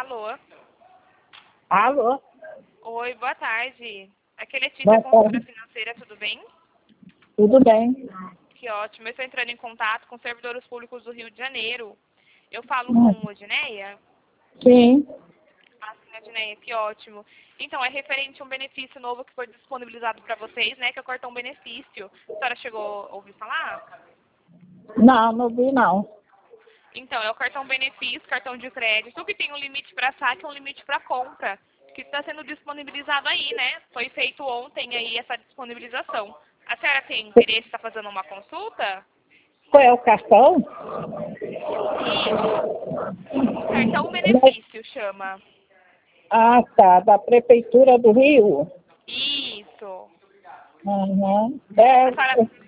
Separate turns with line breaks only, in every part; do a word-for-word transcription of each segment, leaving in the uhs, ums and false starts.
Alô?
Alô?
Oi, boa tarde. Aqui é Letícia,
Boa
consultora
tarde.
financeira, tudo bem?
Tudo bem?
Que ótimo. Eu estou entrando em contato com servidores públicos do Rio de Janeiro. Eu falo
Hum,
com o Odineia.
Sim.
Ah, sim, Odineia, que ótimo. Então, é referente a um benefício novo que foi disponibilizado para vocês, né? Que é o cartão benefício. A senhora chegou a ouvir falar?
Não, não vi não.
Então, é o cartão benefício, cartão de crédito, que tem um limite para saque e um limite para compra, que está sendo disponibilizado aí, né? Foi feito ontem aí essa disponibilização. A senhora tem interesse em estar fazendo uma consulta?
Qual é o cartão?
Isso. Cartão benefício chama.
Ah, tá. Da Prefeitura do Rio.
Isso.
Uhum.
A senhora,
É,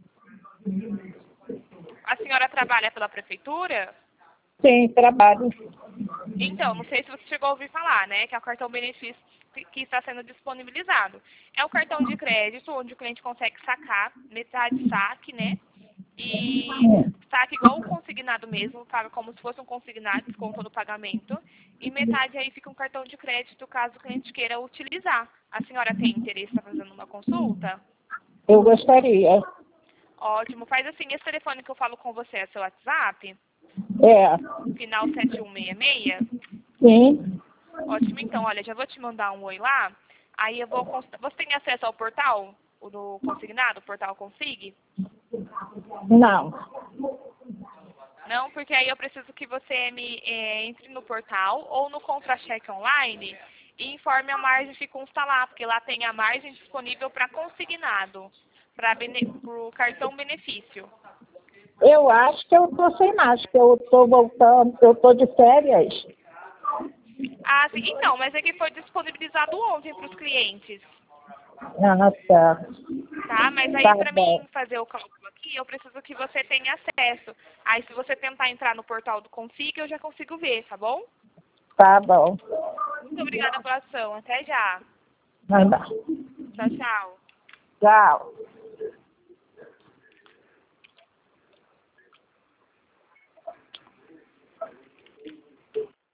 a senhora trabalha pela prefeitura?
sim, trabalho.
Então, não sei se você chegou a ouvir falar, né? Que é o cartão benefício que que está sendo disponibilizado. É o cartão de crédito, onde o cliente consegue sacar metade saque, né? E saque igual o consignado mesmo, paga como se fosse um consignado, desconto no pagamento. E metade aí fica um cartão de crédito, caso o cliente queira utilizar. A senhora tem interesse em estar fazendo uma consulta?
Eu gostaria.
Ótimo. Faz assim, esse telefone que eu falo com você é seu WhatsApp?
É.
Final sete um seis seis?
Sim.
Ótimo, então, olha, já vou te mandar um oi lá. Aí eu vou... const- Você tem acesso ao portal? O do consignado, o portal Consig?
Não.
Não, porque aí eu preciso que você me eh, entre no portal ou no contra-cheque online e informe a margem que consta lá, porque lá tem a margem disponível para consignado, para o cartão benefício.
Eu acho que eu tô sem mais, que eu tô voltando, eu tô de férias.
Ah, sim, então, mas é que foi disponibilizado ontem para os clientes,
Ah, tá.
tá? Mas aí
Tá
para
bom.
mim fazer o cálculo aqui, eu preciso que você tenha acesso. Aí se você tentar entrar no portal do Consig, eu já consigo ver, tá bom?
Tá bom.
Muito obrigada pela ação. Até já.
Vai lá.
Tchau, tchau.
Tchau.